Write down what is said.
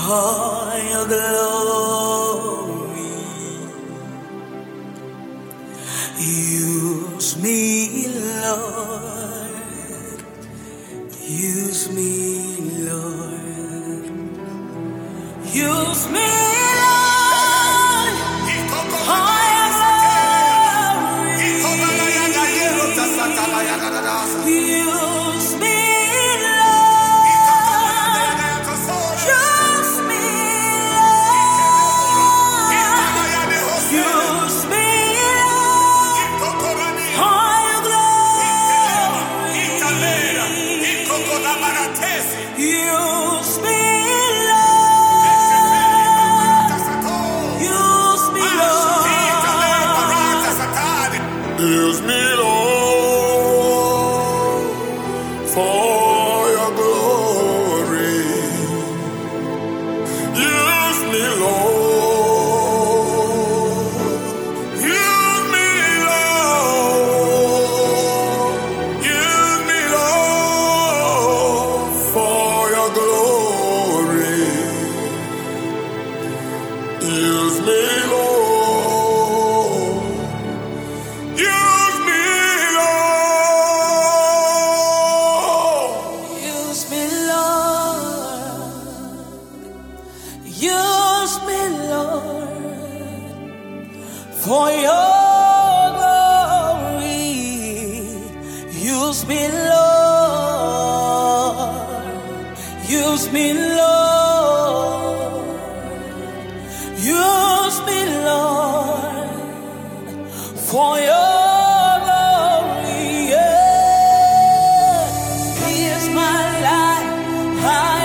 for your glory. Use me, Lord. Use me, Lord. Use me, Lord. For your glory. Use me, Use me, Lord, for your glory. Use me, Lord. Use me, Lord. Use me, Lord, for your glory. Use me, Lord. Use me, Lord, for your glory. Use me, Lord. Use me, Lord. Use me, Lord, for your glory. Yeah. Here's my life.